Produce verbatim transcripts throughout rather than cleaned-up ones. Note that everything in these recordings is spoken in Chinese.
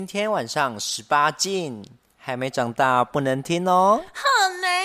今天晚上十八禁，还没长大不能听哦。 好难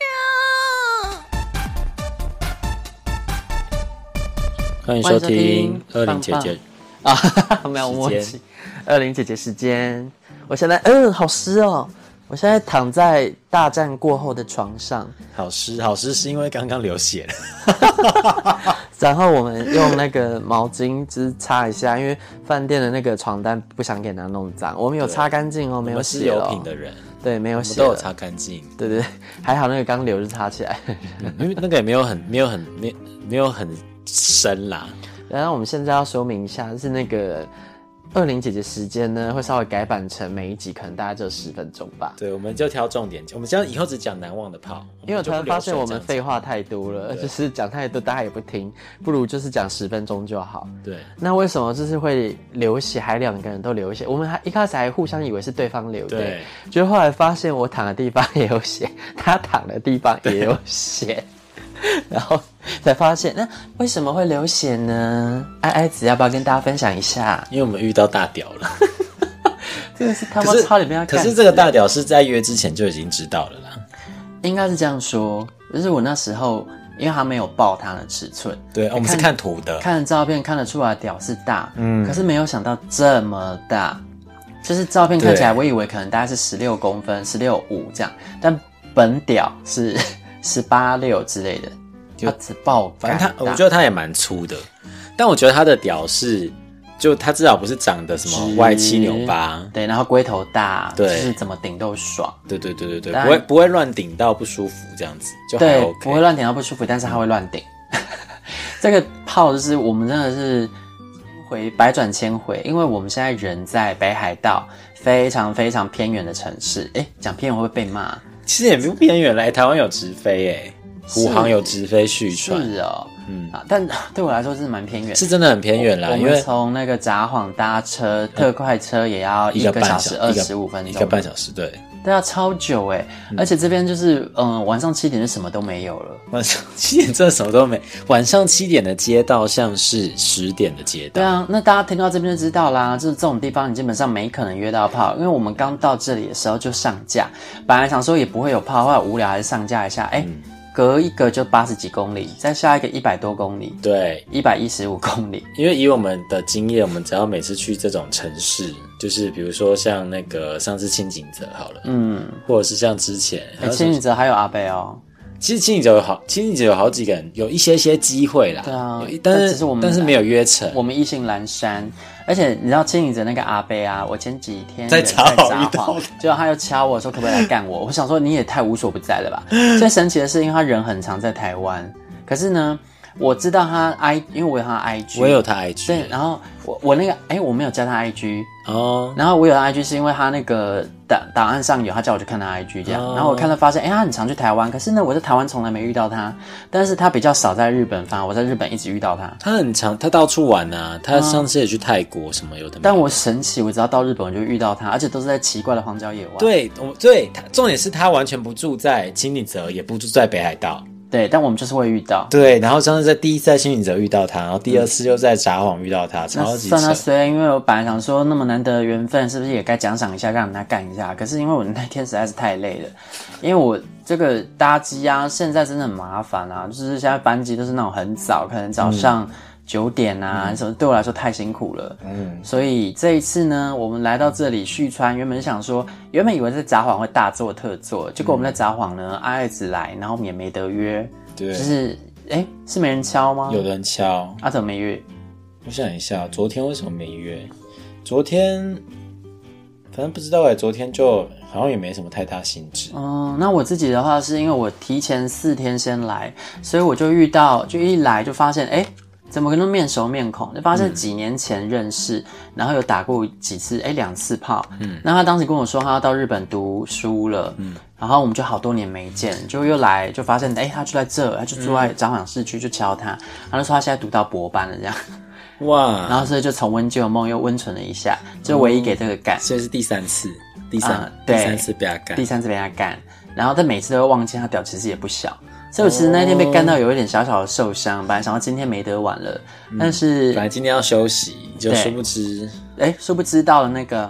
受。 欢迎收听二零姐姐啊，没有默契。二零姐姐时间，我现在嗯，好湿哦。我现在躺在大战过后的床上， 好湿好湿是因为刚刚流血了。 然后我们用那个毛巾只擦一下，因为饭店的那个床单不想给它弄脏，我们有擦干净哦，没有血了、哦。 我们是有品的人， 对，没有血， 我们都有擦干净。 对对，还好那个刚流就擦起来， 嗯、因为那个也没有很没有很没没有很深啦。 然后我们现在要说明一下，是那个。二零姐姐时间呢，会稍微改版成每一集可能大概只有十分钟吧。 对，我们就挑重点，我们这样以后只讲难忘的炮。 因为我突然发现我们废话太多了，就是讲太多大家也不听，不如就是讲十分钟就好。 对， 那为什么就是会流血，还两个人都流血？我们还一开始还互相以为是对方流的，对，就后来发现我躺的地方也有血，他躺的地方也有血。然后才发现，那为什么会流血呢？爱爱子要不要跟大家分享一下？ 因为我们遇到大屌了， 这个是他妈超里面要干。 可是这个大屌是在约之前就已经知道了啦。 应该是这样说，就是我那时候因为他没有报他的尺寸， 对，我们是看图的， 看照片看得出来屌是大，嗯，可是没有想到这么大，就是照片看起来我以为可能大概是十六公分、十六五这样，但本屌是。十八六之类的，就只爆， 反正他，我觉得他也蛮粗的，但我觉得他的屌是，就他至少不是长得什么歪七扭八， 对，然后龟头大， 对， 就是怎么顶都爽， 对对对对对，不会不会乱顶到不舒服这样子，就还 OK， 对，不会乱顶到不舒服，但是他会乱顶。这个炮就是我们真的是回百转千回，因为我们现在人在北海道，非常非常偏远的城市，哎，讲偏远会不会被骂？ 其实也不偏远来，台湾有直飞诶，虎航有直飞续传， 是哦，嗯啊，但对我来说是蛮偏远， 是真的很偏远啦。因为从那个札幌搭车特快车也要一个小时二十五分钟， 一个半小时，对， 对啊，超久诶、嗯、而且这边就是嗯，晚上七点就什么都没有了， 晚上七点真的什么都没，晚上七点的街道像是十点的街道。 对啊，那大家听到这边就知道啦，就是这种地方你基本上没可能约到炮，因为我们刚到这里的时候就上架，本来想说也不会有炮，后来无聊还是上架一下，哎、欸。嗯，隔一个就八十几公里，再下一个一百多公里， 对， 一百一十五公里。 因为以我们的经验，我们只要每次去这种城市，就是比如说像那个上次清景泽好了，嗯，或者是像之前， 欸、清景泽还有阿伯哦。 其实清景泽有好，清景泽有好几个人，有一些些机会啦， 对啊， 但是只是我们但是没有约成， 我们意兴阑珊。而且你知道清景泽那个阿伯啊，我前几天在札幌， 结果他又敲我说可不可以来干我，我想说你也太无所不在了吧。最神奇的是，因为他人很常在台湾，可是呢，我知道他 I， 因为我有他 I G， 我也有他 I G， 对，然后我我那个哎、欸，我没有加他 I G 哦， 然后我有他 I G 是因为他那个档档案上有，他叫我去看他 I G 这样，哦、然后我看到发现，哎、欸，他很常去台湾，可是呢，我在台湾从来没遇到他，但是他比较少在日本，反而我在日本一直遇到他。 他很常，他到处玩啊，他上次也去泰国什么有的没有的。 但我神奇，我只要到日本我就遇到他，而且都是在奇怪的荒郊野外。 对，我对他重点是他完全不住在清景泽，也不住在北海道。 对，但我们就是会遇到。 对，然后上次在第一次在清景泽遇到他，然后第二次又在札幌遇到他，超级扯。 算他衰，因为我本来想说那么难得的缘分，是不是也该奖赏一下，让人家干一下？可是因为我那天实在是太累了，因为我这个搭机啊，现在真的很麻烦啊，就是现在班机都是那种很早，可能早上九点啊，嗯、什么对我来说太辛苦了。嗯，所以这一次呢，我们来到这里旭川，原本是想说，原本以为在札幌会大做特做，结果我们在札幌呢，阿爱子来，然后我们也没得约。 对， 就是哎，是没人敲吗？ 有人敲， 啊，怎么没约？ 我想一下，昨天为什么没约？昨天反正不知道哎，昨天就好像也没什么太大兴致。 嗯，那我自己的话是因为我提前四天先来，所以我就遇到，就一来就发现，哎，怎么跟他面熟面孔？就发现几年前认识，嗯、然后有打过几次，哎，两次炮。嗯，那他当时跟我说他要到日本读书了。嗯。然后我们就好多年没见，就又来就发现，哎，他就在这，他就住在札幌市区，就敲他，他就说他现在读到博班了这样，哇！然后所以就重温旧梦，又温存了一下，就唯一给这个干， 所以是第三次，第三、呃、 对第三次被他干， 第三次被他干，然后但每次都会忘记他屌其实也不小，所以我其实那天被干到有一点小小的受伤，本来想到今天没得玩了，但是、 嗯、本来今天要休息，就殊不知， 哎，殊不知到了那个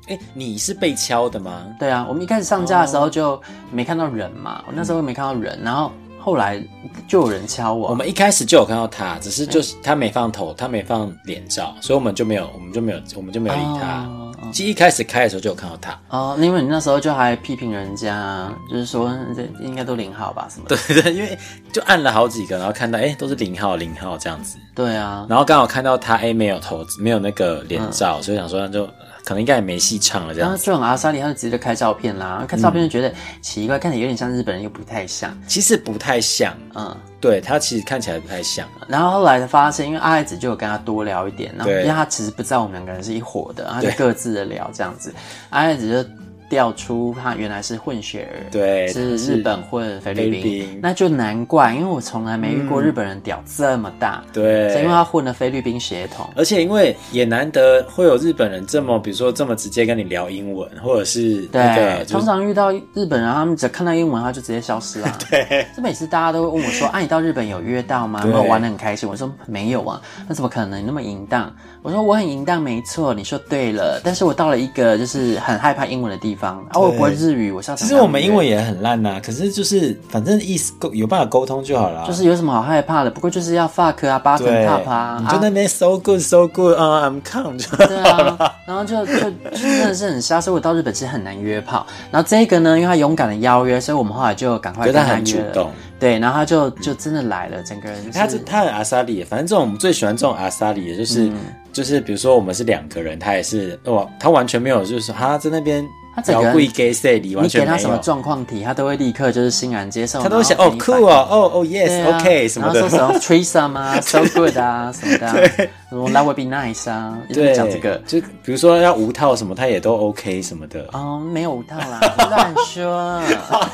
哎，你是被敲的吗？ 对啊，我们一开始上架的时候就没看到人嘛，我那时候没看到人，然后后来就有人敲我。 我们一开始就有看到他，只是就是他没放头，他没放脸照，所以我们就没有，我们就没有，我们就没有理他。哦其实一开始开的时候就有看到他哦，因为你那时候就还批评人家，就是说这应该都零号吧什么的。 对对，因为就按了好几个，然后看到哎都是零号零号这样子。 对啊， 然后刚好看到他哎没有头没有那个脸照，嗯、所以想说那就可能应该也没戏唱了这样子。 然后就很阿莎莉，他就直接开照片啦，看照片就觉得、嗯、奇怪，看起来有点像日本人又不太像。 其实不太像，嗯。对他其实看起来不太像， 然后后来才发现，因为阿爱子就有跟他多聊一点，然后因为他其实不知道我们两个人是一伙的，他就各自的聊这样子。阿爱子就调出他原来是混血儿， 对， 是日本混菲律宾，那就难怪，因为我从来没遇过日本人屌这么大， 对、嗯， 是因为他混了菲律宾血统， 而且因为也难得会有日本人这么，比如说这么直接跟你聊英文，或者是那个、 对，通常遇到日本人，他们只看到英文，他就直接消失啦。 对， 这每次大家都会问我说：“啊，你到日本有约到吗？有没有玩得很开心？”我说：“没有啊，那怎么可能？你那么淫荡？”我说：“我很淫荡，没错，你说对了。但是我到了一个就是很害怕英文的地方，啊，我不会日语，我是要其实我们英文也很烂呐、啊，可是就是反正意思有办法沟通就好了。 就是有什么好害怕的？不过就是要 fuck 啊 ，bottom top 啊， 你就那边 so good so good 啊、uh, ，I'm come 就对啊，然后就就就真的是很瞎，所以我到日本其实很难约炮。然后这个呢，因为他勇敢的邀约，所以我们后来就赶快跟他约了。 他很主动。 对，然后他就就真的来了，整个人、就是。 他他很阿莎莉，反正这种我们最喜欢这种阿莎莉，就是、嗯、就是比如说我们是两个人，他也是哇，他完全没有就是说他在那边。 他整个人你给他什么状况题，他都会立刻就是欣然接受。 他都会想哦酷哦哦哦 yes、啊、OK 什么的， 然后说什么 threesome 啊 so good 啊什么的、啊，什么 that would be nice 啊，对，讲这个就比如说要无套什么，他也都 OK 什么的。 哦，没有无套啦，乱说。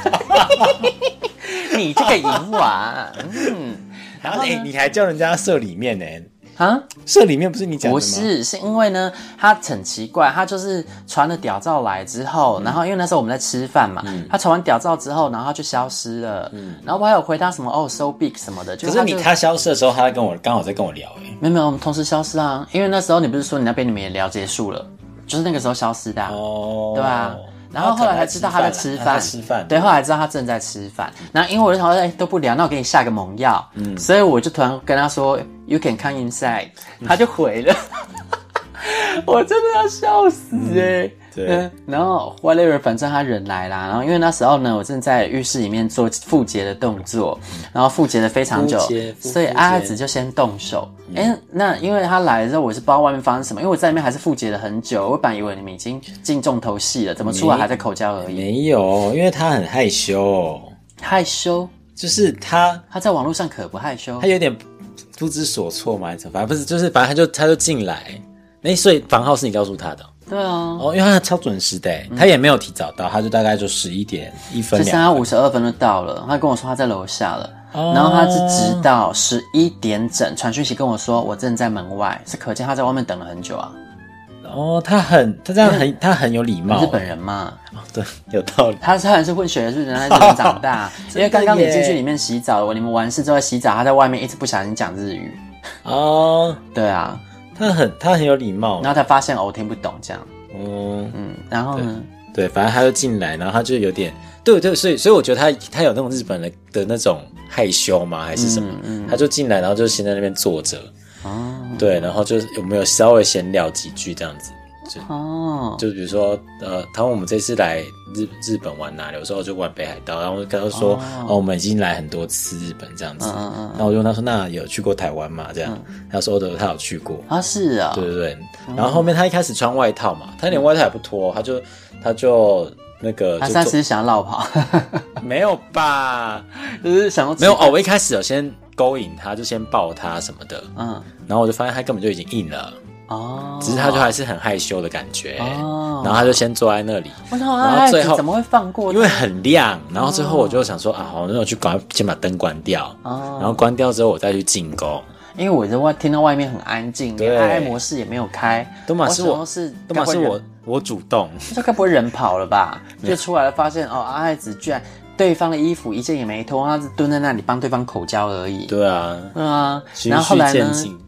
你这个淫娃，嗯， 然后哎，你还叫人家射里面呢？ 啊， 这里面不是你讲的吗？ 不是，是因为呢，他很奇怪，他就是传了屌照来之后，嗯、然后因为那时候我们在吃饭嘛，嗯、他传完屌照之后，然后他就消失了，嗯、然后我还有回他什么哦 so big 什么的，就可是你他消失的时候，他跟我刚好在跟我聊哎、欸， 没有没有，我们同时消失啊，因为那时候你不是说你那边你们也聊结束了，就是那个时候消失的、啊，哦，对吧？然后后来才知道他在吃饭， 吃饭， 对，后来知道他正在吃饭。然后因为我就想说，哎，都不聊，那我给你下个猛药。嗯，所以我就突然跟他说 ，You can come inside，、嗯、他就回了。我真的要笑死哎、欸嗯！对、嗯，然后 whatever， 反正他人来啦。然后因为那时候呢，我正在浴室里面做复洁的动作，然后复洁的非常久，所以阿爱子就先动手。哎、嗯欸，那因为他来的时候，我是不知道外面发生什么，因为我在里面还是复洁了很久，我本来以为你们已经进重头戏了，怎么出来还在口交而已？ 没有，因为他很害羞， 害羞就是他他在网络上可不害羞， 他有点不知所措嘛，反正不是，就是反正他就他就进来。哎，所以房号是你告诉他的？ 对啊， 哦，因为他超准时的、嗯，他也没有提早到，他就大概就十一点一分， 就他五十二分就到了。他跟我说他在楼下了，哦、然后他是直到十一点整传讯息跟我说我正在门外，是可见他在外面等了很久啊。 哦，他很他这样很他很有礼貌， 日本人嘛， 哦，对，有道理。 他虽然是混血的，是人在日本长大，因为刚刚你进去里面洗澡，我你们完事之后洗澡，他在外面一直不小心讲日语。哦，对啊。 他很他很有礼貌， 然后他发现哦我听不懂这样， 嗯嗯，然后呢？ 对，对反正他就进来，然后他就有点对对，所以所以我觉得他他有那种日本人的那种害羞吗？还是什么？嗯嗯、他就进来，然后就先在那边坐着，哦，对，然后就有没有稍微闲聊几句这样子。就哦，就比如说，呃，他问我们这次来日日本玩哪里，有时候就玩北海道，然后跟他说，哦, 哦，我们已经来很多次日本这样子，嗯嗯，然后我就问他说，那有去过台湾吗？这样，嗯、他说的他有去过啊，是啊， 对对对，然后后面他一开始穿外套嘛，他连外套也不脱，他就他就那个， 他上次想要落跑， 没有吧？ 就是想要没有哦，我一开始有先勾引他，就先抱他什么的，嗯，然后我就发现他根本就已经硬了。哦，只是他就还是很害羞的感觉，哦，然后他就先坐在那里， 然后最后怎么会放过？ 因为很亮，然后最后我就想说、哦、啊，好，那我去赶快先把灯关掉，哦，然后关掉之后我再去进攻， 因为我在外听到外面很安静，连爱爱模式也没有开， 都嘛是我， 是都嘛是我我主动， 这该不会人跑了吧？就出来了，发现哦，阿爱子居然。对方的衣服一件也没脱，他是蹲在那里帮对方口交而已。 对啊， 对啊。然后后来呢？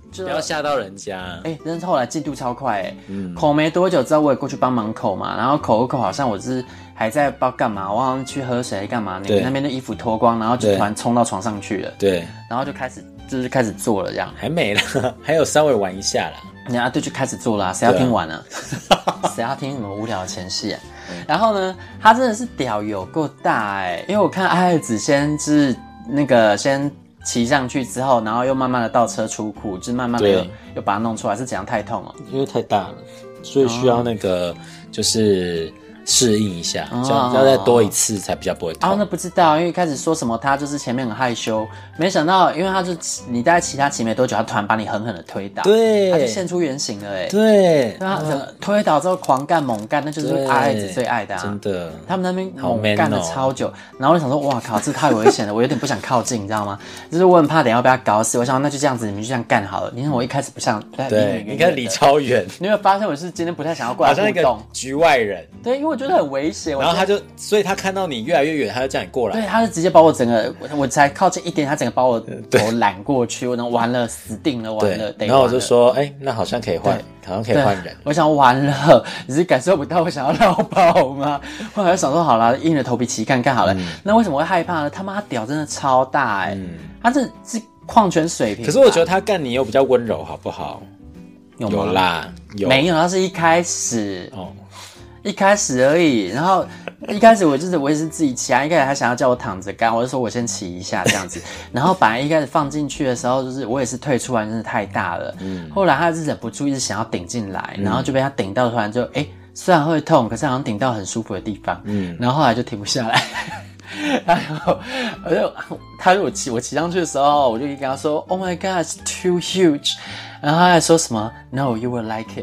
就不要吓到人家。 哎、欸，但是后来进度超快哎、欸，嗯，口没多久之后我也过去帮忙口嘛，然后口一口好像我是还在不知道干嘛，我好像去喝水干嘛，那那边的衣服脱光，然后就突然冲到床上去了， 对， 然后就开始就是开始做了这样， 还没啦，还有稍微玩一下啦。 然后对，就开始做了、啊，谁要听完啊？谁要听什么无聊的前戏啊？然后呢，他真的是屌有够大哎、欸，因为我看爱子先是那个先骑上去之后，然后又慢慢的倒车出库，就是慢慢的又又把它弄出来，是怎样太痛哦？ 因为太大了，所以需要那个就是适应一下，这样要再多一次才比较不会痛。 哦，那不知道，因为一开始说什么他就是前面很害羞，没想到，因为他就你大概骑他骑没多久，他突然把你狠狠的推倒， 对， 他就现出原形了哎、欸， 对， 对啊，嗯、推倒之后狂干猛干，那就是阿爱子最爱的啊， 真的， 他们那边猛干了超久，然后我就想说，哇靠，这太危险了，我有点不想靠近，你知道吗？就是我很怕等一下被他搞死，我想那就这样子，你们就这样干好了。你看我一开始不像， 对，你看离超远， 你有没有发现我是今天不太想要过来互动， 好像一个局外人， 对，因为我觉得很危险。 然后他就，所以他看到你越来越远，他就叫你过来。 对，他就直接把我整个，我才靠近一点，他整个把我头揽过去，我能完了，死定了，完了。 然后我就说，哎、欸，那好像可以换，好像可以换人。 我想完了，你是感受不到我想要绕跑吗？后来想说，好啦，硬着头皮骑看看好了。嗯、那为什么会害怕呢？他妈他屌真的超大哎、欸，嗯、他这是矿泉水瓶。 可是我觉得他干你又比较温柔，好不好？有, 有啦，有没有？他是一开始哦。一开始而已，然后一开始我就是我也是自己骑啊，一开始他想要叫我躺着干，我就说我先骑一下这样子，然后本来一开始放进去的时候，就是我也是退出来，真的太大了，嗯，后来他是忍不住一直想要顶进来，然后就被他顶到，突然就哎、欸，虽然会痛，可是好像顶到很舒服的地方，嗯，然后后来就停不下来。然后，我就他我骑我骑上去的时候，我就跟他说 ，Oh my God, it's too huge。然后他还说什么 ，No, you will like it 。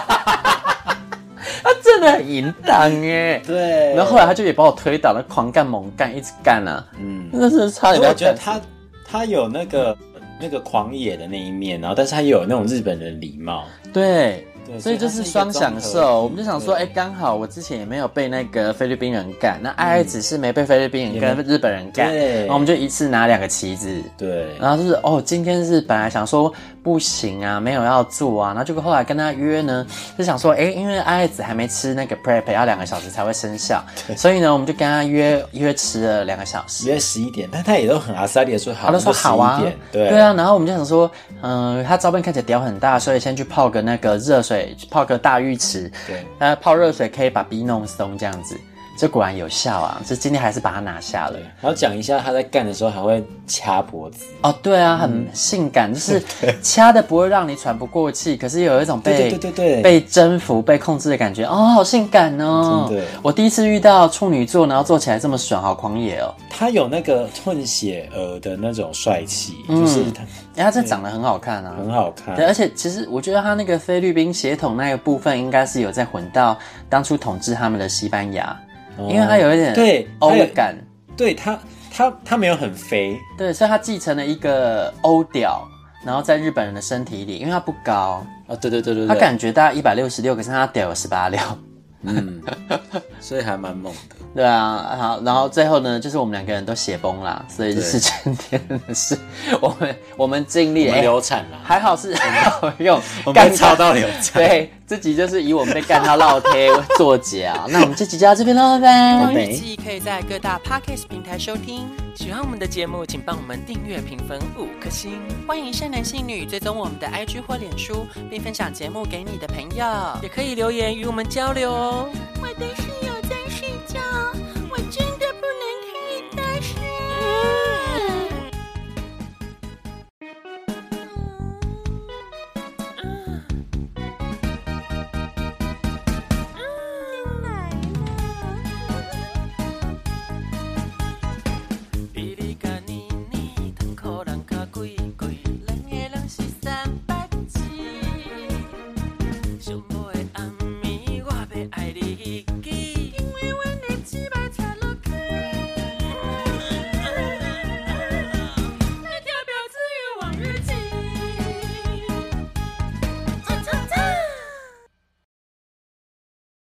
他真的很淫荡耶， 对。 然后后来他就也把我推倒了，狂干猛干，一直干啊，嗯，真的是差点。 我觉得他他有那个那个狂野的那一面，然后但是他也有那种日本人的礼貌， 对。所以就是双享受，我们就想说，哎，刚好我之前也没有被那个菲律宾人干，那爱爱只是没被菲律宾人跟日本人干，然后我们就一次拿两个旗子， 对， 然后就是哦，今天是本来想说不行啊，没有要做啊，然后结果后来跟他约呢，就想说，哎，因为爱爱子还没吃那个 prep， 要两个小时才会生效，所以呢，我们就跟他约约吃了两个小时， 约十一点，但他也都很阿萨利的说好， 他都说好啊， 对对啊，然后我们就想说，嗯、呃，他照片看起来屌很大，所以先去泡个那个热水。泡个大浴池， 对， 呃，泡热水可以把鼻弄松，这样子，这果然有效啊！这今天还是把它拿下了。 然后讲一下他在干的时候还会掐脖子哦，对啊，很性感，嗯、就是掐的不会让你喘不过气，可是有一种被对对对对对被征服、被控制的感觉，哦，好性感哦！ 真的， 我第一次遇到处女座，然后做起来这么爽，好狂野哦！ 他有那个混血儿的那种帅气，嗯、就是他。 哎、欸，他这长得很好看啊， 很好看。 对，而且其实我觉得他那个菲律宾血统那个部分，应该是有在混到当初统治他们的西班牙，哦、因为他有一点对欧感。 对他，他他没有很肥， 对，所以他继承了一个欧屌，然后在日本人的身体里，因为他不高啊、哦，对对对对对， 他感觉大概一百六十六，可是他屌有十八六。 嗯，所以还蛮猛的。 对啊，好，然后最后呢，就是我们两个人都血崩啦，所以就是今天的事，我们我们尽力， 我们流产啦， 还好是好用， 我们被操到流产。 对，这集就是以我们被干到落贴作结啊。那我们这集就到这边喽，拜拜。 我们日记可以在各大 podcast 平台收听。喜欢我们的节目，请帮我们订阅、评分五颗星。欢迎善男信女追踪我们的 I G 或脸书，并分享节目给你的朋友，也可以留言与我们交流哦。